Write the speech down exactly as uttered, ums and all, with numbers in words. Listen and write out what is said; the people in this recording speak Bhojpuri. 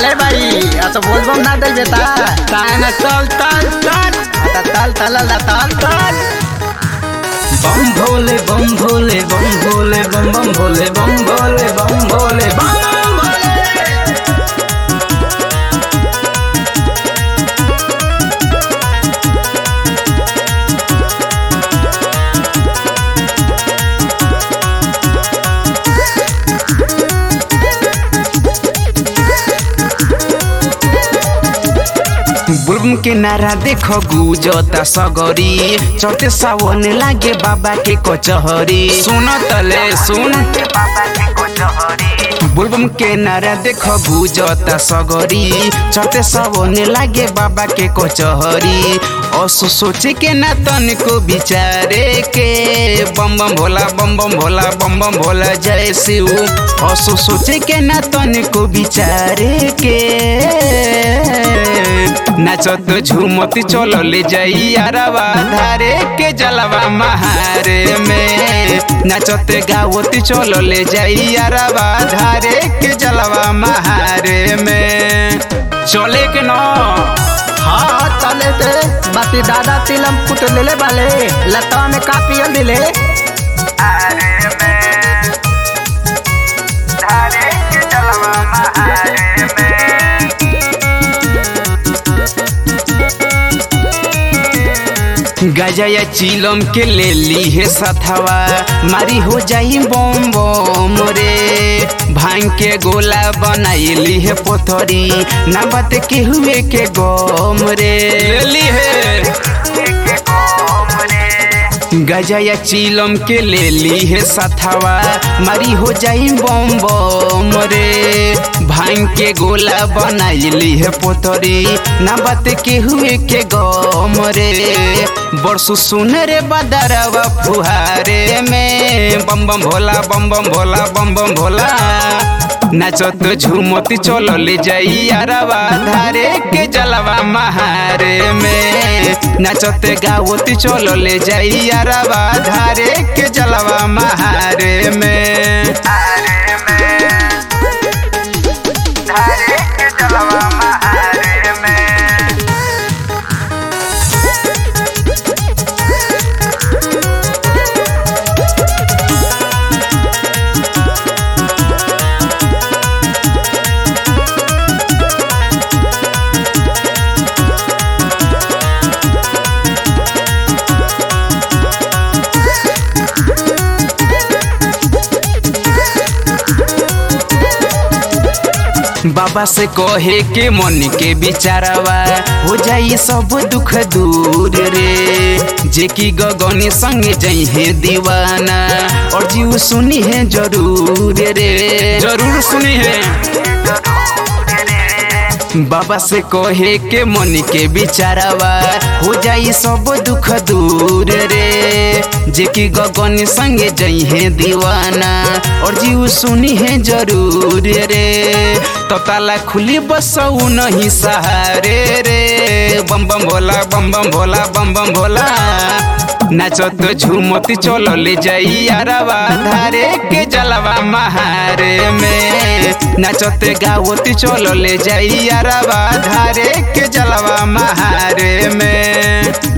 ए बाई असं बोल बम ना दे बेटा काय ना चल चल चल आता चल चल चल चल बम भोले बम भोले बम भोले बम बम भोले बम भोले बम भोले बम बुलबुल के नारा देखो गुजता सगरी चौथे सावन लागे बाबा के कचहरी सुन तले सुन बुलबुल के नारा देखो गुजता सगरी चौथे सावन लागे बाबा के कचहरी असो सोचे के ना तन को बिचारे के बम बम भोला बम बम भोला बम बम भोला जय शिव असो सोचे के ना तन को बिचारे के नाचत झूमत चलो ले जाई अरवा धारे के जलवा महारे में नाचत गावत चलो ले जाई अरवा धारे के जलवा महारे में चले के न हाँ चले थे बाती दादा तिलम कुट ले ले वाले लता में कापियल दिले अरे में धारे के जलवा महारे में गजया चिलम के ले ली है सथवा मारी हो जाई बम बम रे भांग के गोला बनाइली है पोथरी ना बात के हुए के गम रे ले ली है गजया चिलम के ले ली है सथवा मारी हो जाई बम बम रे भांग के गोला बनाइली है पोथरी ना बात के हुए के गम रे बरसु सुन रे बदरवा फुहारे में बम बम भोला बम बम भोला बम बम भोला नाचत झूमत चलो ले जाई अरवा धारे के जलवा महारे में नाचत गावत चलो ले जाई अरवा धारे के जलवा महारे में धारे के जलवा महारे में बाबा से कहे के मन के बिचारवा हो जाई सब दुख दूर रे जे की गगनी संग जई है दीवाना और जीव सुनी है जरूर रे जरूर सुनी है बाबा से कहे के मन के बिचारवा हो जाई सब दुख दूर रे जे की गगन संग जई है दीवाना और जीव सुनी है जरूर रे तो ताला खुली बसऊ नहीं सहारे रे बम बम भोला बम बम भोला बम बम भोला नाचत झूमत चलो ले जाई अरवा धारे के जलवा महारे में नाचत गावत चलो ले जाई अरवा धारे के जलवा महारे में।